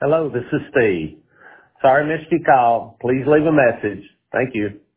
Hello, this is Steve. Sorry I missed your call. Please leave a message. Thank you.